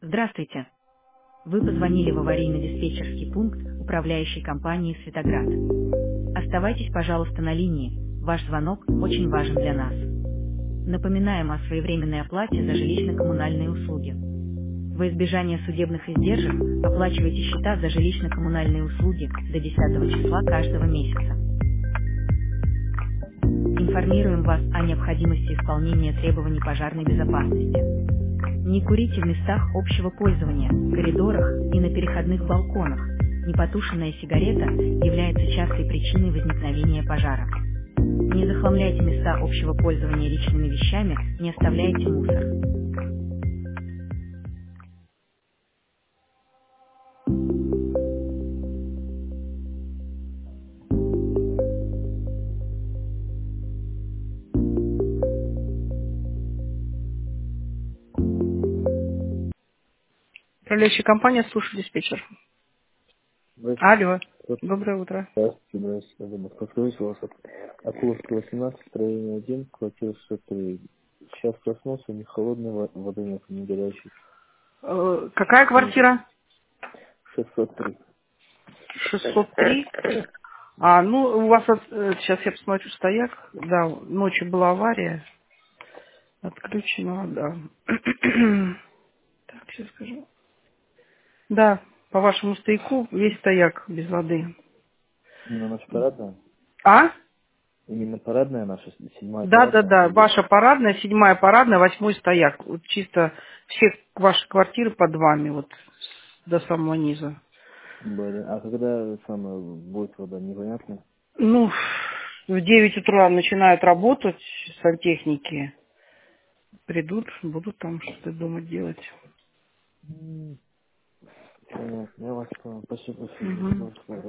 Здравствуйте. Вы позвонили в аварийно-диспетчерский пункт управляющей компании «Светоград». Оставайтесь, пожалуйста, на линии. Ваш звонок очень важен для нас. Напоминаем о своевременной оплате за жилищно-коммунальные услуги. Во избежание судебных издержек оплачивайте счета за жилищно-коммунальные услуги до 10 числа каждого месяца. Информируем вас о необходимости исполнения требований пожарной безопасности. Не курите в местах общего пользования, коридорах и на переходных балконах. Непотушенная сигарета является частой причиной возникновения пожара. Не захламляйте места общего пользования личными вещами, не оставляйте мусор. Управляющая компания, слушай, диспетчер. Здравствуйте. Алло, доброе утро. Здравствуйте. Подскажите, у вас от Куловской 18, строение 1, квартира 603. Сейчас проснулся, у них холодной воды нет, не горячей. Какая квартира? 603. 603. У вас, сейчас я посмотрю стояк. Да, ночью была авария. Отключена вода. Так, сейчас скажу. Да, по вашему стояку весь стояк без воды. Именно наша парадная? А? Именно парадная наша, седьмая парадная? Да. Ваша парадная, 7-я парадная, 8-й стояк. Вот чисто все ваши квартиры под вами, вот до самого низа. Блин, а когда самое будет вода, непонятно? Ну, в 9 утра начинают работать сантехники. Придут, будут там что-то дома делать. Понятно, я вас понял. Спасибо Мгм. большое.